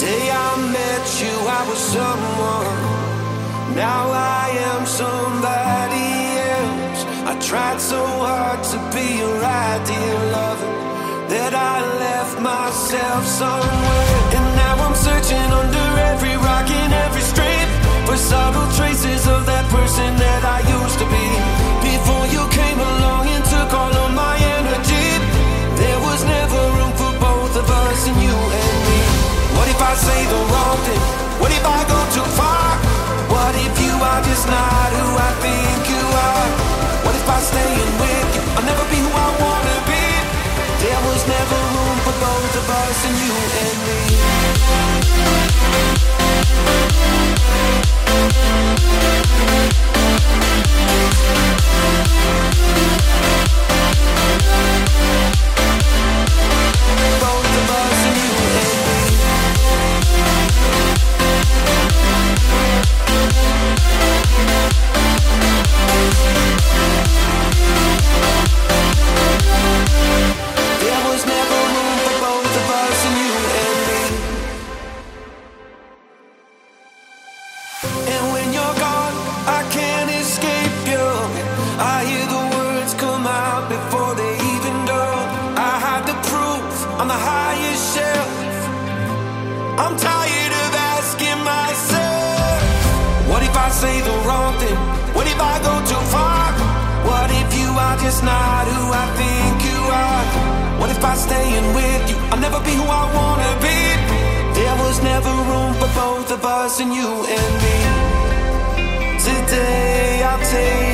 day I met you, I was someone. Now I am somebody else. I tried so hard to be your ideal lover that I left myself somewhere. And now I'm searching under every rock and every strip for subtle traces of that person that I used to be. Before you came along and took all of my energy, there was never room for both of us and you and me. What if I say the wrong thing? What if I go too far? What if you are just not who I think you are? What if I stay in with you? I'll never be who I wanna be. There was never room for both of us and you and me. Both of us and you and me. There was never room for both of us and you and me. And when you're gone, I can't escape you. I hear the words come out before they even dawn. I have the proof on the highest shelf. I'm tired of asking myself, what if I say the wrong thing? What if I go too far? What if you are just not who I think you are? What if I stay in with you? I'll never be who I wanna be. There was never room for both of us and you and me. Today I'll take